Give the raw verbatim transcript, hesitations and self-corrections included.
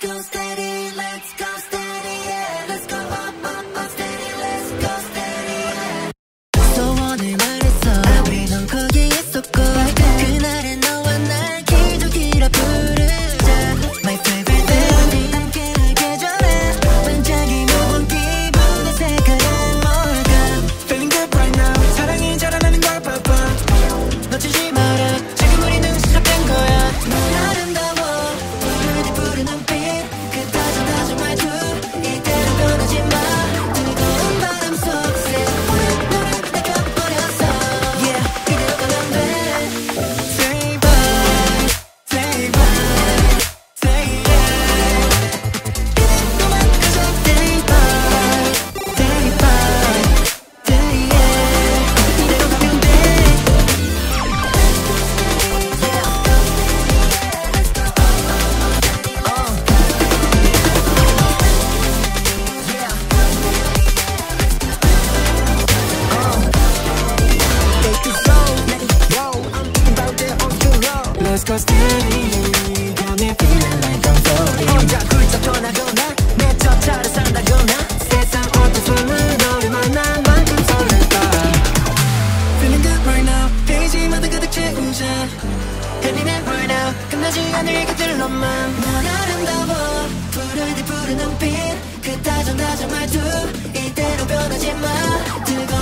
go steady, let's go steady, yeah. Let's go up, up, up, steady, let's go steady, yeah. 소원을 말했어. 우리 넌 거기 있었고 그날의 너와 날 기적이라 부르자. My favorite day 함께할 계절에 반짝이는 기분의 색깔은 뭘까? Feeling good right now 사랑이 자라나는 걸 봐봐. 놓치지 마라 지금 우리는 시작된 거야. 넌 아름다워 부르는 부르는 눈빛 그 다정다정 말투 이대로 변하지 마. 뜨거운 바람 속에 우리 너를 내켜버렸어. Yeah 이대로 가면 안 돼. Say bye, say bye, say yeah. 이대로만 가자. Say bye, say bye, say yeah. 이대로 가면 돼. Take it slow, whoa, I'm thinking about that on too low. Let's go steady, got me feeling like I'm floating. 혼자 굴쩍 떠나거나 내 젖차를 산다거나 세상 어떤 숨을 너를 만난 만큼 설렐까. Feeling good right now 페이지마다 가득 채우자. 헬리는 right now 끝나지 않을 것들로만. 넌 아름다워 부르디 부르는 눈빛 그 다정다정 말투 이대로 변하지 마. 뜨거운